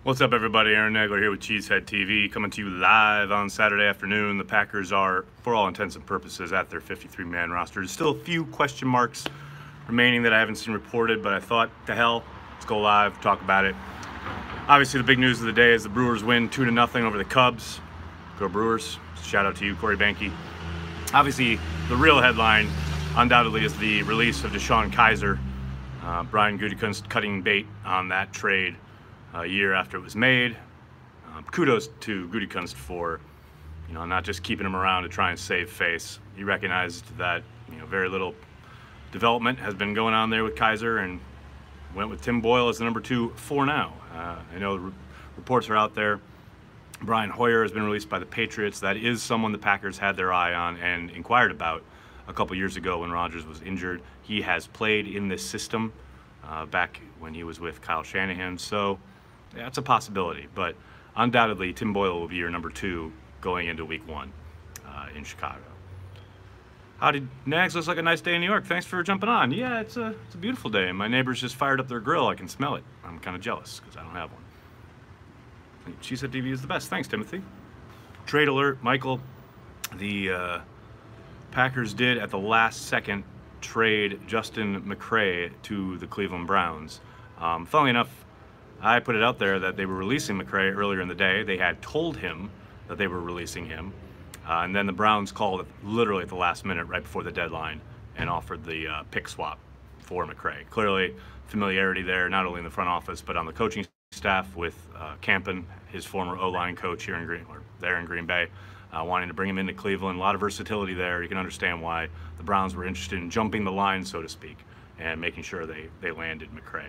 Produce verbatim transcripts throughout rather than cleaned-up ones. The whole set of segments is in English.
What's up, everybody? Aaron Nagler here with Cheesehead T V, coming to you live on Saturday afternoon. The Packers are, for all intents and purposes, at their fifty-three man roster. There's still a few question marks remaining that I haven't seen reported, but I thought, to hell, let's go live, talk about it. Obviously, the big news of the day is the Brewers win two to nothing over the Cubs. Go Brewers. Shout out to you, Corey Banke. Obviously, the real headline, undoubtedly, is the release of DeShone Kizer. Uh, Brian Gutekunst cutting bait on that trade a year after it was made. Um, kudos to Gutekunst for, you know, not just keeping him around to try and save face. He recognized that, you know, very little development has been going on there with Kizer and went with Tim Boyle as the number two for now. Uh, I know re reports are out there. Brian Hoyer has been released by the Patriots. That is someone the Packers had their eye on and inquired about a couple years ago when Rodgers was injured. He has played in this system uh, back when he was with Kyle Shanahan, so yeah, it's a possibility, but undoubtedly Tim Boyle will be your number two going into week one uh, in Chicago. How did Nags? Looks like a nice day in New York. Thanks for jumping on. Yeah, it's a, it's a beautiful day, and my neighbors just fired up their grill. I can smell it. I'm kind of jealous because I don't have one. Cheesehead T V is the best. Thanks, Timothy. Trade alert, Michael. The uh, Packers did at the last second trade Justin McCray to the Cleveland Browns. Um, funnily enough, I put it out there that they were releasing McCray earlier in the day. They had told him that they were releasing him. Uh, and then the Browns called it literally at the last minute, right before the deadline, and offered the uh, pick swap for McCray. Clearly, familiarity there, not only in the front office, but on the coaching staff with uh, Campen, his former O-line coach here in Green, or there in Green Bay, uh, wanting to bring him into Cleveland. A lot of versatility there. You can understand why the Browns were interested in jumping the line, so to speak, and making sure they, they landed McCray.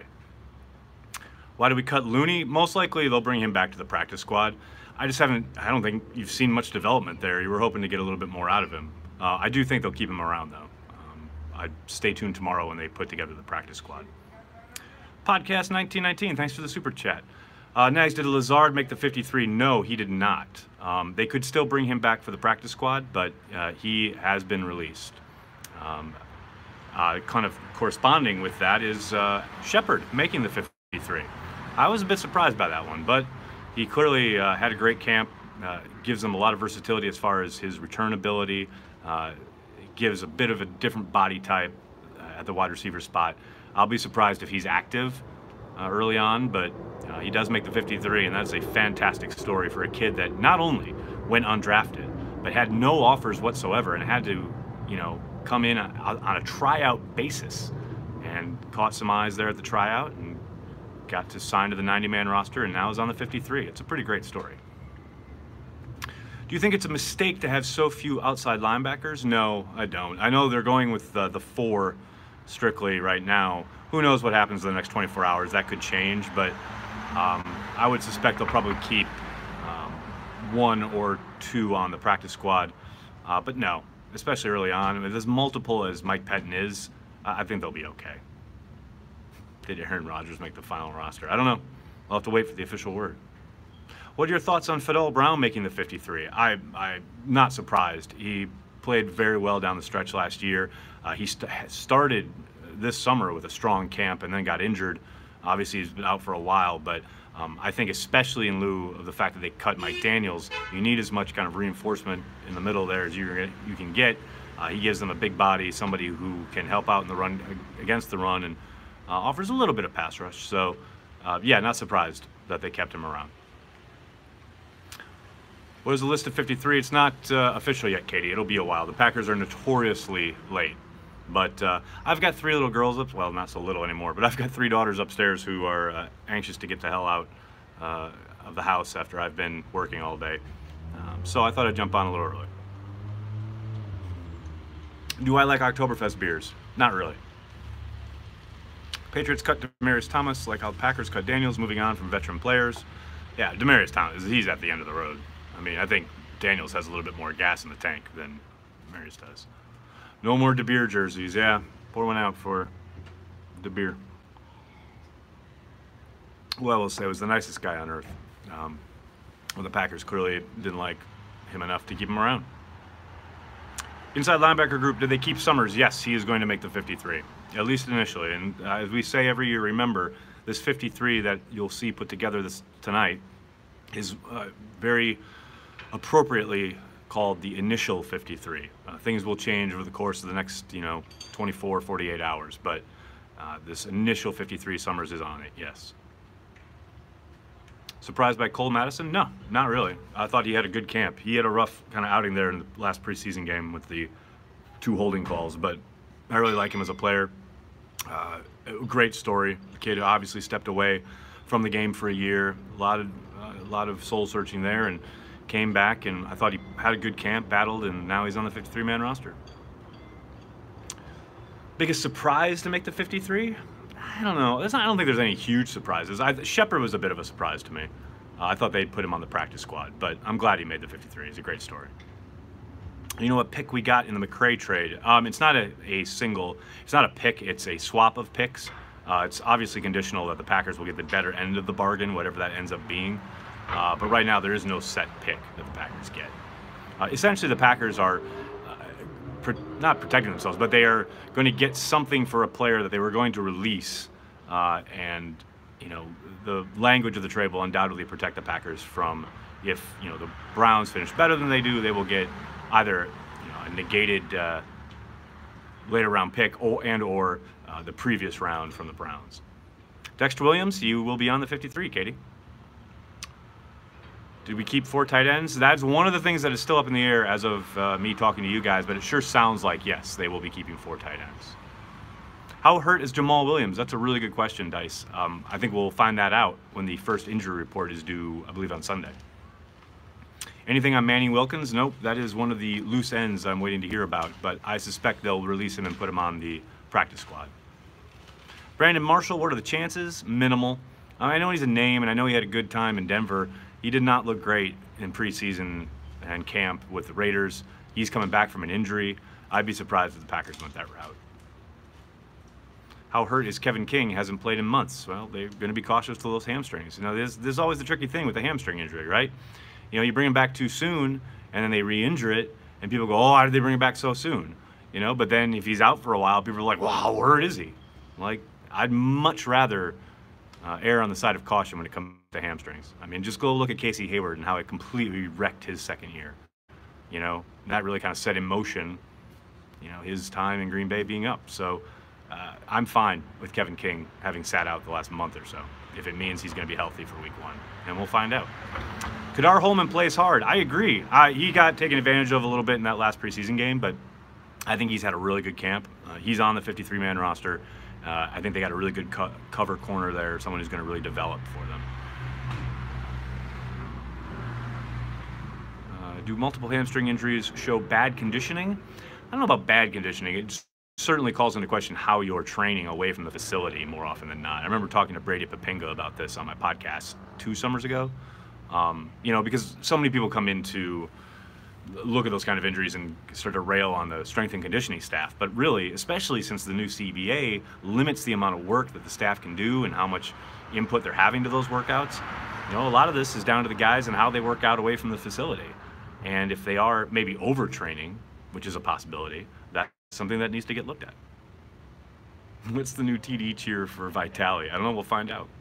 Why did we cut Looney? Most likely they'll bring him back to the practice squad. I just haven't, I don't think you've seen much development there. You were hoping to get a little bit more out of him. Uh, I do think they'll keep him around, though. Um, I'd stay tuned tomorrow when they put together the practice squad. Podcast nineteen nineteen, thanks for the super chat. Uh, Nags, did Lazard make the fifty-three? No, he did not. Um, they could still bring him back for the practice squad, but uh, he has been released. Um, uh, kind of corresponding with that is uh, Shepard making the fifty-three. I was a bit surprised by that one, but he clearly uh, had a great camp, uh, gives him a lot of versatility as far as his return ability, uh, gives a bit of a different body type uh, at the wide receiver spot. I'll be surprised if he's active uh, early on, but uh, he does make the fifty-three, and that's a fantastic story for a kid that not only went undrafted, but had no offers whatsoever and had to, you know, come in on, on a tryout basis and caught some eyes there at the tryout and got to sign to the ninety man roster and now is on the fifty-three. It's a pretty great story. Do you think it's a mistake to have so few outside linebackers? No, I don't. I know they're going with the, the four strictly right now. Who knows what happens in the next twenty-four hours? That could change, but um, I would suspect they'll probably keep um, one or two on the practice squad. Uh, but no, especially early on. I mean, as multiple as Mike Pettin is, I think they'll be okay. Did Aaron Rodgers make the final roster? I don't know. I'll have to wait for the official word. What are your thoughts on Fidel Brown making the fifty-three? I, I'm not surprised. He played very well down the stretch last year. Uh, he st started this summer with a strong camp and then got injured. Obviously, he's been out for a while, but um, I think especially in lieu of the fact that they cut Mike Daniels, you need as much kind of reinforcement in the middle there as you you can get. Uh, he gives them a big body, somebody who can help out in the run against the run, and Uh, offers a little bit of pass rush. So, uh, yeah, not surprised that they kept him around. What is the list of fifty-three? It's not uh, official yet, Katie. It'll be a while. The Packers are notoriously late. But uh, I've got three little girls up, well, not so little anymore, but I've got three daughters upstairs who are uh, anxious to get the hell out uh, of the house after I've been working all day. Um, so I thought I'd jump on a little early. Do I like Oktoberfest beers? Not really. Patriots cut Demaryius Thomas like how the Packers cut Daniels, moving on from veteran players. Yeah, Demaryius Thomas, he's at the end of the road. I mean, I think Daniels has a little bit more gas in the tank than Demaryius does. No more De Beer jerseys. Yeah, pour one out for De Beer. Well, I will say, was the nicest guy on earth. Um, well, the Packers clearly didn't like him enough to keep him around. Inside linebacker group, did they keep Summers? Yes, he is going to make the fifty-three. At least initially, and uh, as we say every year, remember, this fifty-three that you'll see put together this tonight is uh, very appropriately called the initial fifty-three. Uh, things will change over the course of the next, you know, twenty-four, forty-eight hours, but uh, this initial fifty-three, Summers is on it, yes. Surprised by Cole Madison? No, not really. I thought he had a good camp. He had a rough kind of outing there in the last preseason game with the two holding calls, but I really like him as a player. Uh, great story. The kid obviously stepped away from the game for a year. A lot of, uh, a lot of soul searching there, and came back, and I thought he had a good camp, battled, and now he's on the fifty-three man roster. Biggest surprise to make the fifty-three? I don't know. Not, I don't think there's any huge surprises. I, Shepard was a bit of a surprise to me. Uh, I thought they'd put him on the practice squad, but I'm glad he made the fifty-three. It's a great story. You know what pick we got in the McCray trade? Um, it's not a, a single, it's not a pick, it's a swap of picks. Uh, it's obviously conditional that the Packers will get the better end of the bargain, whatever that ends up being. Uh, but right now, there is no set pick that the Packers get. Uh, essentially, the Packers are uh, pro not protecting themselves, but they are going to get something for a player that they were going to release. Uh, and, you know, the language of the trade will undoubtedly protect the Packers from, if, you know, the Browns finish better than they do, they will get either, you know, a negated uh, later round pick or, and or uh, the previous round from the Browns. Dexter Williams, you will be on the fifty-three, Katie. Did we keep four tight ends? That's one of the things that is still up in the air as of uh, me talking to you guys, but it sure sounds like, yes, they will be keeping four tight ends. How hurt is Jamal Williams? That's a really good question, Dice. Um, I think we'll find that out when the first injury report is due, I believe, on Sunday. Anything on Manny Wilkins? Nope, that is one of the loose ends I'm waiting to hear about, but I suspect they'll release him and put him on the practice squad. Brandon Marshall, what are the chances? Minimal. I know he's a name, and I know he had a good time in Denver. He did not look great in preseason and camp with the Raiders. He's coming back from an injury. I'd be surprised if the Packers went that route. How hurt is Kevin King? Hasn't played in months. Well, they're going to be cautious with those hamstrings. You know, there's, there's always the tricky thing with the hamstring injury, right? You know, you bring him back too soon, and then they re-injure it, and people go, oh, why did they bring him back so soon? You know, but then if he's out for a while, people are like, well, how hurt is he? Like, I'd much rather uh, err on the side of caution when it comes to hamstrings. I mean, just go look at Casey Hayward and how it completely wrecked his second year. You know, that really kind of set in motion, you know, his time in Green Bay being up. So uh, I'm fine with Kevin King having sat out the last month or so, if it means he's going to be healthy for week one. And we'll find out. Kadar Holman plays hard. I agree. I, he got taken advantage of a little bit in that last preseason game, but I think he's had a really good camp. Uh, he's on the fifty-three man roster. Uh, I think they got a really good co cover corner there, someone who's going to really develop for them. Uh, do multiple hamstring injuries show bad conditioning? I don't know about bad conditioning. It certainly calls into question how you're training away from the facility more often than not. I remember talking to Brady Papinga about this on my podcast two summers ago. Um, you know, because so many people come in to look at those kind of injuries and start to rail on the strength and conditioning staff. But really, especially since the new C B A limits the amount of work that the staff can do and how much input they're having to those workouts, you know, a lot of this is down to the guys and how they work out away from the facility. And if they are maybe overtraining, which is a possibility, that's something that needs to get looked at. What's the new T D cheer for Vitali? I don't know. We'll find out.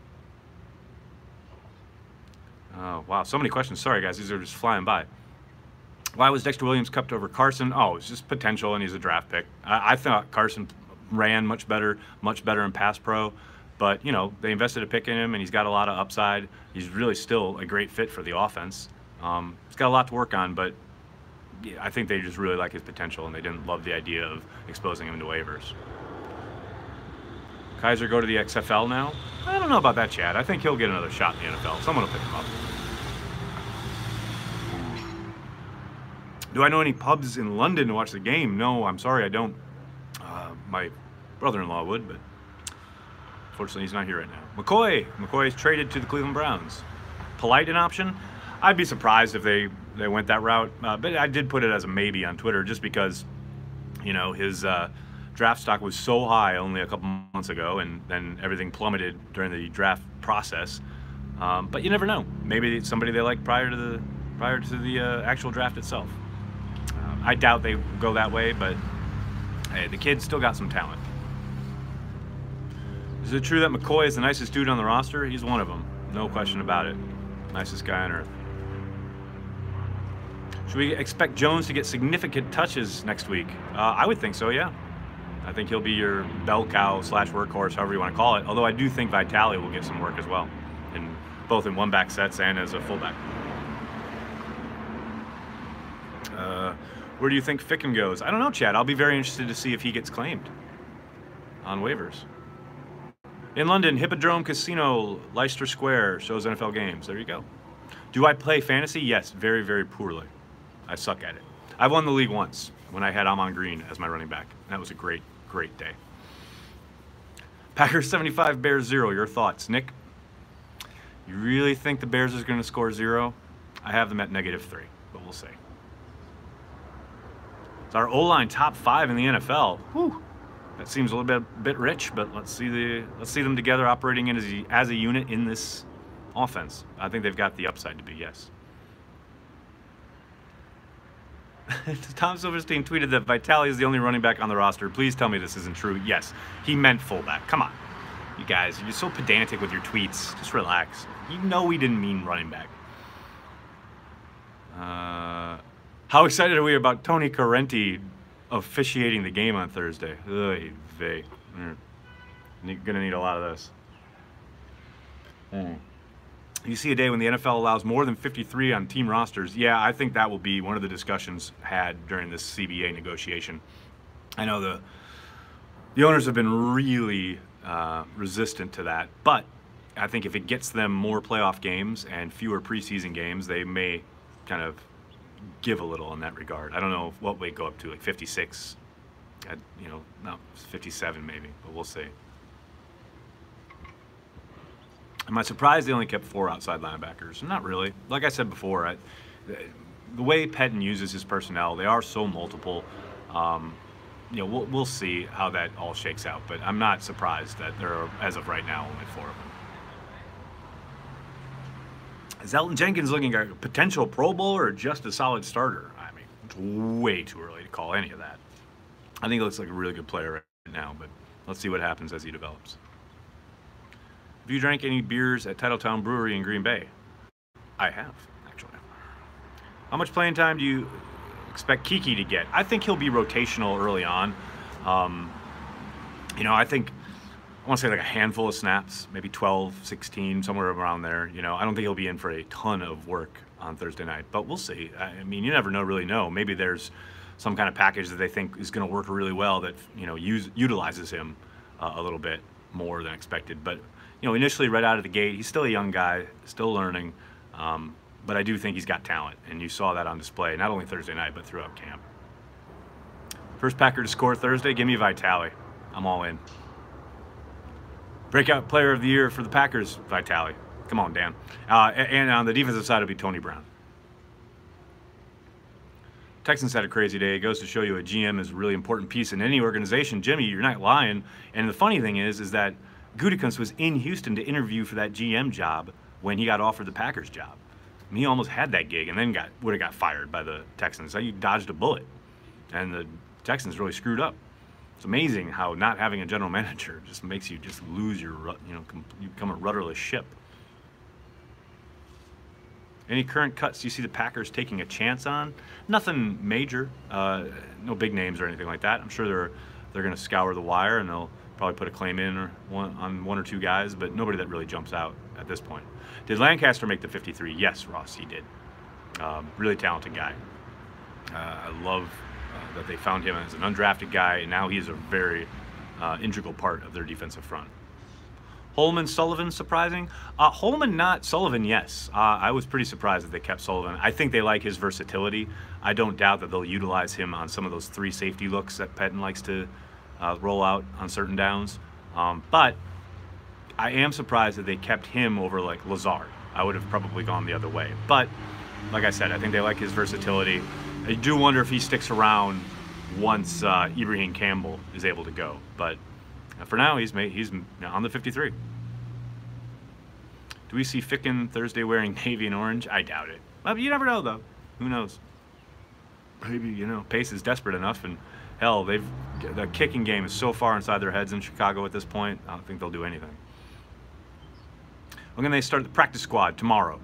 Oh, wow. So many questions. Sorry, guys. These are just flying by. Why was Dexter Williams kept over Carson? Oh, it's just potential, and he's a draft pick. I, I thought Carson ran much better, much better in pass pro. But, you know, they invested a pick in him, and he's got a lot of upside. He's really still a great fit for the offense. Um, he's got a lot to work on, but yeah, I think they just really like his potential, and they didn't love the idea of exposing him to waivers. Kaiser go to the X F L now? I don't know about that, Chad. I think he'll get another shot in the N F L. Someone will pick him up. Do I know any pubs in London to watch the game? No, I'm sorry, I don't. Uh, my brother-in-law would, but fortunately he's not here right now. McCoy. McCoy is traded to the Cleveland Browns. Polite an option? I'd be surprised if they, they went that route, uh, but I did put it as a maybe on Twitter just because, you know, his uh, draft stock was so high only a couple months ago, and then everything plummeted during the draft process. Um, but you never know. Maybe it's somebody they like prior to the prior to the uh, actual draft itself. Uh, I doubt they go that way, but hey, the kid's still got some talent. Is it true that McCoy is the nicest dude on the roster? He's one of them. No question about it. Nicest guy on earth. Should we expect Jones to get significant touches next week? Uh, I would think so, yeah. I think he'll be your bell cow slash workhorse, however you want to call it. Although I do think Vitale will get some work as well, in both in one-back sets and as a fullback. Uh, where do you think Ficken goes? I don't know, Chad. I'll be very interested to see if he gets claimed on waivers. In London, Hippodrome Casino, Leicester Square shows N F L games. There you go. Do I play fantasy? Yes, very, very poorly. I suck at it. I won the league once when I had Amon Green as my running back. That was a great, great day. Packers seventy-five, Bears zero. Your thoughts, Nick? You really think the Bears is going to score zero? I have them at negative three, but we'll see. It's our O-line top five in the N F L. Whew. That seems a little bit bit rich, but let's see the let's see them together operating in as a, as a unit in this offense. I think they've got the upside to be, yes. Tom Silverstein tweeted that Vitale is the only running back on the roster. Please tell me this isn't true. Yes, he meant fullback. Come on. You guys, you're so pedantic with your tweets. Just relax. You know he didn't mean running back. Uh, how excited are we about Tony Correnti officiating the game on Thursday? Oy vey. You're gonna need a lot of this. Mm. You see a day when the N F L allows more than fifty-three on team rosters. Yeah, I think that will be one of the discussions had during this C B A negotiation. I know the the owners have been really uh, resistant to that, but I think if it gets them more playoff games and fewer preseason games, they may kind of give a little in that regard. I don't know what weight go up to, like fifty-six, I'd, you know, no, fifty-seven maybe, but we'll see. Am I surprised they only kept four outside linebackers? Not really. Like I said before, I, the way Pettine uses his personnel, they are so multiple. Um, you know, we'll, we'll see how that all shakes out, but I'm not surprised that there are, as of right now, only four of them. Is Elton Jenkins looking at a potential Pro Bowler or just a solid starter? I mean, it's way too early to call any of that. I think he looks like a really good player right now, but let's see what happens as he develops. Have you drank any beers at Titletown Brewery in Green Bay? I have, actually. How much playing time do you expect Kiki to get? I think he'll be rotational early on. Um, you know, I think, I want to say like a handful of snaps, maybe twelve, sixteen, somewhere around there. You know, I don't think he'll be in for a ton of work on Thursday night, but we'll see. I mean, you never know, really know. Maybe there's some kind of package that they think is going to work really well that, you know, use, utilizes him uh, a little bit more than expected. But you know, initially right out of the gate, he's still a young guy, still learning, um, but I do think he's got talent, and you saw that on display, not only Thursday night, but throughout camp. First Packer to score Thursday, give me Vitale. I'm all in. Breakout player of the year for the Packers, Vitale. Come on, Dan. Uh, and on the defensive side, it'll be Tony Brown. Texans had a crazy day. It goes to show you a G M is a really important piece in any organization. Jimmy, you're not lying. And the funny thing is, is that Gutekunst was in Houston to interview for that G M job when he got offered the Packers job. I mean, he almost had that gig and then got would have got fired by the Texans. So you dodged a bullet, and the Texans really screwed up. It's amazing how not having a general manager just makes you just lose your, you know, you become a rudderless ship. Any current cuts you see the Packers taking a chance on? Nothing major, uh, no big names or anything like that. I'm sure they're they're going to scour the wire and they'll probably put a claim in or one, on one or two guys, but nobody that really jumps out at this point. Did Lancaster make the fifty-three? Yes, Ross, he did. Um, really talented guy. Uh, I love uh, that they found him as an undrafted guy, and now he's a very uh, integral part of their defensive front. Holman, Sullivan, surprising? Uh, Holman, not. Sullivan, yes. Uh, I was pretty surprised that they kept Sullivan. I think they like his versatility. I don't doubt that they'll utilize him on some of those three safety looks that Pettine likes to Uh, roll out on certain downs, um, but I am surprised that they kept him over like Lazard. I would have probably gone the other way, but like I said, I think they like his versatility. I do wonder if he sticks around once uh, Ibrahim Campbell is able to go, but uh, for now he's made, he's on the fifty-three. Do we see Ficken Thursday wearing navy and orange? I doubt it. Well, you never know though. Who knows? Maybe, you know, Pace is desperate enough and Hell, they've the kicking game is so far inside their heads in Chicago at this point. I don't think they'll do anything. When can they start the practice squad? Tomorrow.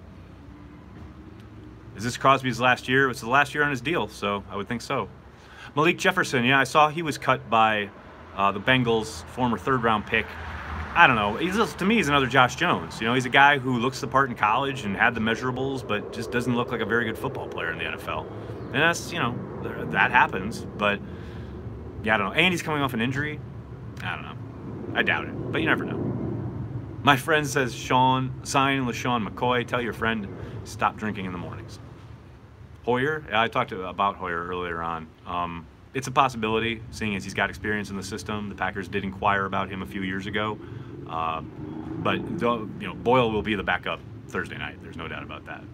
Is this Crosby's last year? It's the last year on his deal, so I would think so. Malik Jefferson, yeah, I saw he was cut by uh, the Bengals, former third-round pick. I don't know. He's to me, he's another Josh Jones. You know, he's a guy who looks the part in college and had the measurables, but just doesn't look like a very good football player in the N F L. And that's, you know, that happens. But yeah, I don't know. And he's coming off an injury. I don't know. I doubt it, but you never know. My friend says, Sean, sign LaShawn McCoy. Tell your friend stop drinking in the mornings. Hoyer, yeah, I talked to, about Hoyer earlier on. Um, it's a possibility, seeing as he's got experience in the system. The Packers did inquire about him a few years ago. Uh, but, the, you know, Boyle will be the backup Thursday night. There's no doubt about that.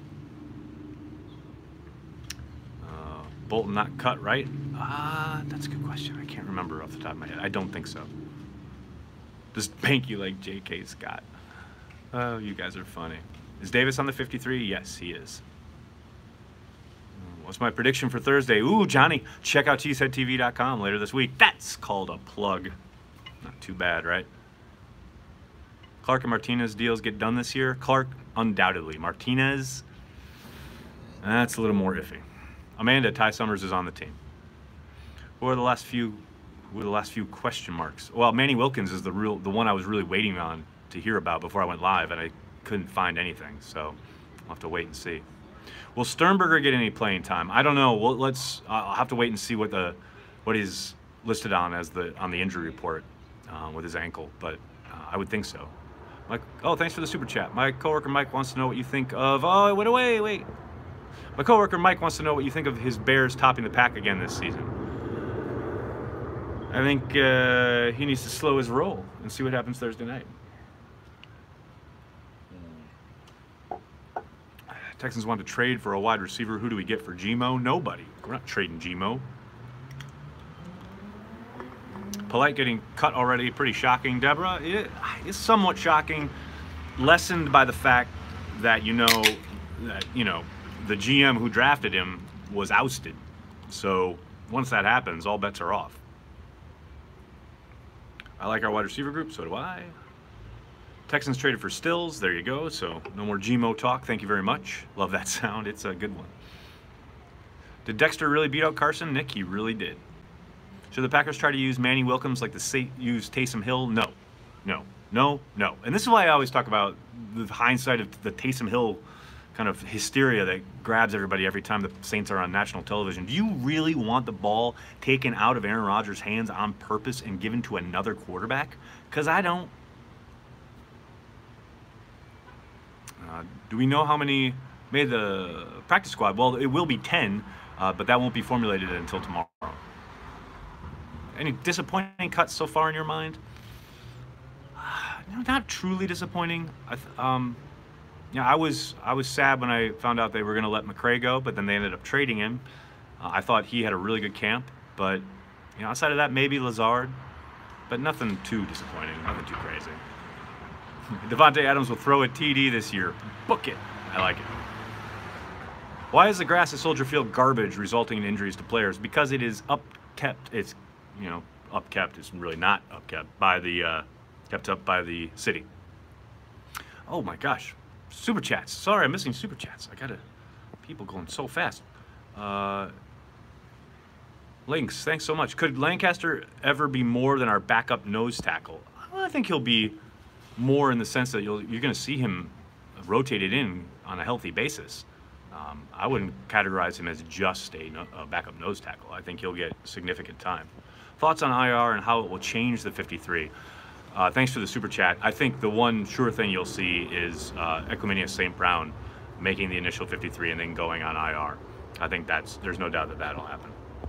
Uh, Bolton not cut, right? Ah, uh, that's a good question. I can't remember off the top of my head. I don't think so. Just thank you like J K Scott. Oh, you guys are funny. Is Davis on the fifty-three? Yes, he is. What's my prediction for Thursday? Ooh, Johnny, check out cheesehead T V dot com later this week. That's called a plug. Not too bad, right? Clark and Martinez deals get done this year. Clark, undoubtedly. Martinez, that's a little more iffy. Amanda, Ty Summers is on the team. Who are the last few? Who are the last few question marks? Well, Manny Wilkins is the real, the one I was really waiting on to hear about before I went live, and I couldn't find anything. So I'll have to wait and see. Will Sternberger get any playing time? I don't know. Well, let's. I'll have to wait and see what the what he's listed on as the on the injury report uh, with his ankle, but uh, I would think so. Mike, oh, thanks for the super chat. My coworker Mike wants to know what you think of. Oh, it went away. Wait. My coworker Mike wants to know what you think of his Bears topping the pack again this season. I think uh, he needs to slow his roll and see what happens Thursday night. Texans want to trade for a wide receiver. Who do we get for G-Mo? Nobody. We're not trading G-Mo. Polite getting cut already. Pretty shocking. Deborah, it is somewhat shocking. Lessened by the fact that, you know, that, you know, the G M who drafted him was ousted. So once that happens, all bets are off. I like our wide receiver group. So do I. Texans traded for Stills. There you go. So no more G-Mo talk. Thank you very much. Love that sound. It's a good one. Did Dexter really beat out Carson? Nick, he really did. Should the Packers try to use Manny Wilkins like the use Taysom Hill? No. No. No. No. And this is why I always talk about the hindsight of the Taysom Hill kind of hysteria that grabs everybody every time the Saints are on national television. Do you really want the ball taken out of Aaron Rodgers' hands on purpose and given to another quarterback? Because I don't. Uh, do we know how many made the practice squad? Well, it will be ten, uh, but that won't be formulated until tomorrow. Any disappointing cuts so far in your mind? Uh, no, not truly disappointing. I th um, yeah, I was I was sad when I found out they were going to let McCray go, but then they ended up trading him. Uh, I thought he had a really good camp, but you know, outside of that, maybe Lazard, but nothing too disappointing, nothing too crazy. Devontae Adams will throw a T D this year. Book it. I like it. Why is the grass at Soldier Field garbage, resulting in injuries to players? Because it is upkept. It's, you know, upkept. It's really not upkept by the, uh, kept up by the city. Oh my gosh. Super chats. Sorry, I'm missing super chats. I gotta, people going so fast. Uh, Links, thanks so much. Could Lancaster ever be more than our backup nose tackle? I think he'll be more in the sense that you'll, you're going to see him rotated in on a healthy basis. Um, I wouldn't categorize him as just a, no, a backup nose tackle. I think he'll get significant time. Thoughts on I R and how it will change the fifty-three? Uh, thanks for the super chat. I think the one sure thing you'll see is uh, Equanimeous Saint Brown making the initial fifty-three and then going on I R. I think that's, there's no doubt that that'll happen.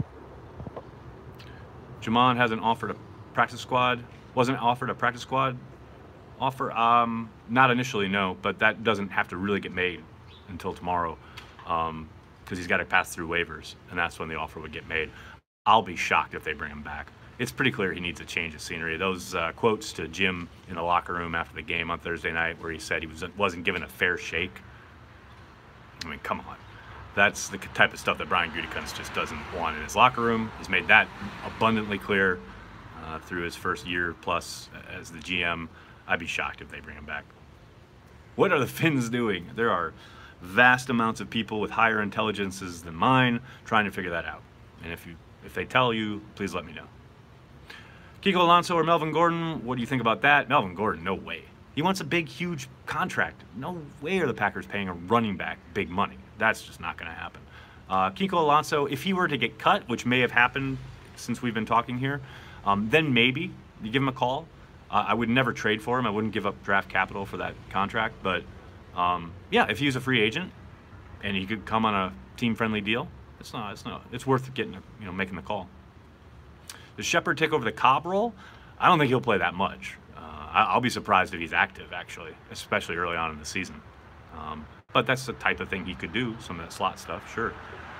Jamon hasn't offered a practice squad. Wasn't offered a practice squad offer? Um, not initially, no, but that doesn't have to really get made until tomorrow because um, he's got to pass through waivers, and that's when the offer would get made. I'll be shocked if they bring him back. It's pretty clear he needs a change of scenery. Those uh, quotes to Jim in the locker room after the game on Thursday night where he said he was, wasn't given a fair shake. I mean, come on. That's the type of stuff that Brian Gutekunst just doesn't want in his locker room. He's made that abundantly clear uh, through his first year plus as the G M. I'd be shocked if they bring him back. What are the Finns doing? There are vast amounts of people with higher intelligences than mine trying to figure that out. And if you if they tell you, please let me know. Kiko Alonso or Melvin Gordon, what do you think about that? Melvin Gordon, no way. He wants a big, huge contract. No way are the Packers paying a running back big money. That's just not going to happen. Uh, Kiko Alonso, if he were to get cut, which may have happened since we've been talking here, um, then maybe you give him a call. Uh, I would never trade for him. I wouldn't give up draft capital for that contract. But um, yeah, if he's a free agent and he could come on a team-friendly deal, it's not. It's not. It's worth getting. A, you know, making the call. Does Shepard take over the Cobb role? I don't think he'll play that much. Uh, I'll be surprised if he's active, actually, especially early on in the season. Um, but that's the type of thing he could do. Some of that slot stuff, sure.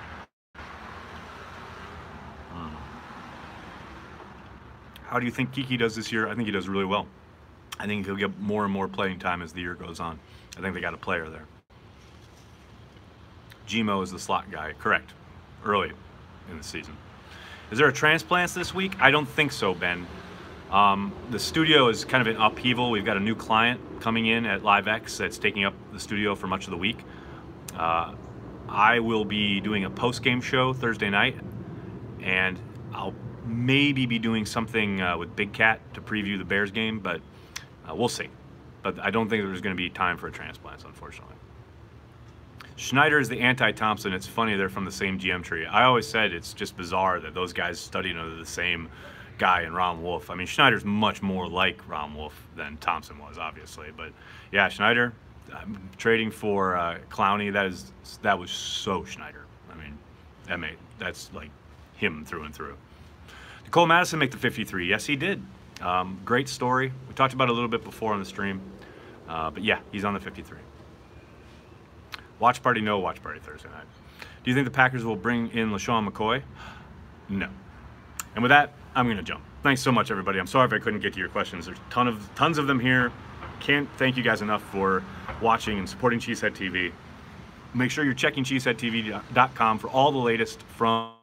Um, how do you think Kiki does this year? I think he does really well. I think he'll get more and more playing time as the year goes on. I think they got a player there. Gmo is the slot guy, correct, early in the season. Is there a transplants this week? I don't think so, Ben. Um, the studio is kind of in upheaval. We've got a new client coming in at LiveX that's taking up the studio for much of the week. Uh, I will be doing a post-game show Thursday night, and I'll maybe be doing something uh, with Big Cat to preview the Bears game, but uh, we'll see. But I don't think there's going to be time for a transplants, unfortunately. Schneider is the anti-Thompson. It's funny they're from the same G M tree. I always said it's just bizarre that those guys studied under the same guy in Ron Wolf. I mean, Schneider's much more like Ron Wolf than Thompson was, obviously. But yeah, Schneider, I'm trading for uh, Clowney. That is that was so Schneider. I mean, that made that's like him through and through. Nicole Madison make the fifty-three. Yes, he did. Um, great story. We talked about it a little bit before on the stream. Uh, but yeah, he's on the fifty-three. Watch party, no watch party Thursday night. Do you think the Packers will bring in LaShawn McCoy? No. And with that, I'm going to jump. Thanks so much, everybody. I'm sorry if I couldn't get to your questions. There's a ton of, tons of them here. Can't thank you guys enough for watching and supporting Cheesehead T V. Make sure you're checking cheesehead T V dot com for all the latest from